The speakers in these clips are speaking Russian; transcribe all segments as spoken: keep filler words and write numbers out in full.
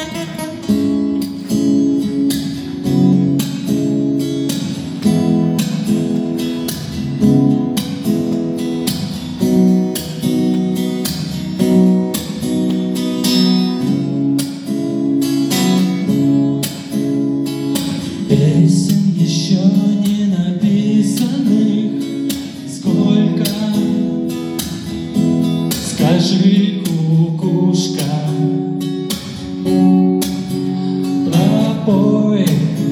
Песен еще не написанных сколько. Скажи, кукушка, пропой.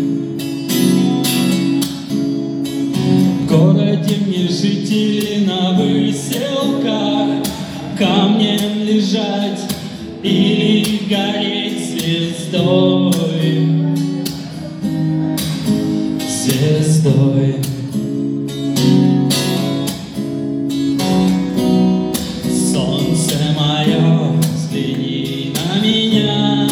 В городе мне жители на выселках камнем лежать или гореть звездой. Звездой. Солнце мое, взгляни на меня.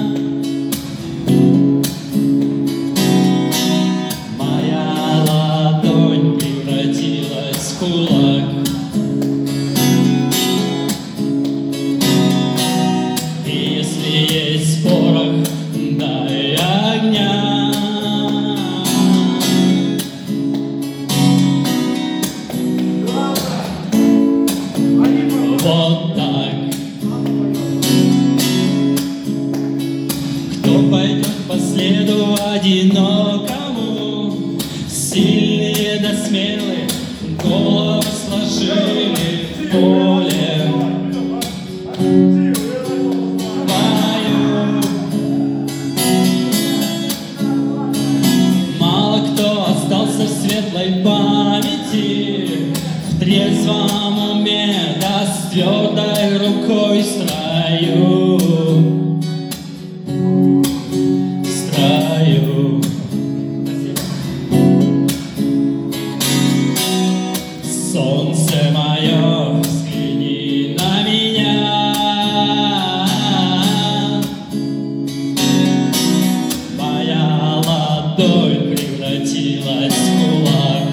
Моя ладонь превратилась в кулак. И если есть порох, дай огня. Вот так. Кто пойдет по следу одинокому? Сильные да смелые головы сложили в поле. Бою. Мало кто остался в светлой памяти, в трезвом уме, да с твердой рукой в строю. В строю. Солнце мое, взгляни на меня. Моя ладонь превратилась в кулак.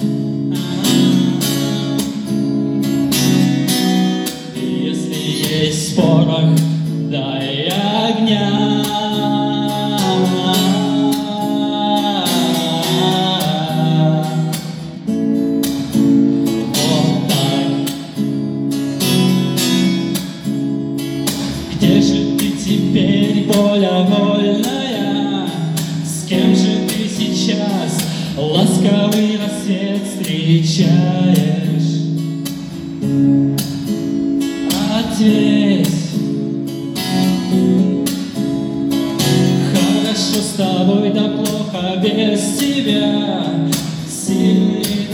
Есть порох, дай огня. Вот так. Где же ты теперь, воля вольная? С кем же ты сейчас ласковый рассвет встречаешь? Ответь. Хорошо с тобой, да плохо без тебя. Сильный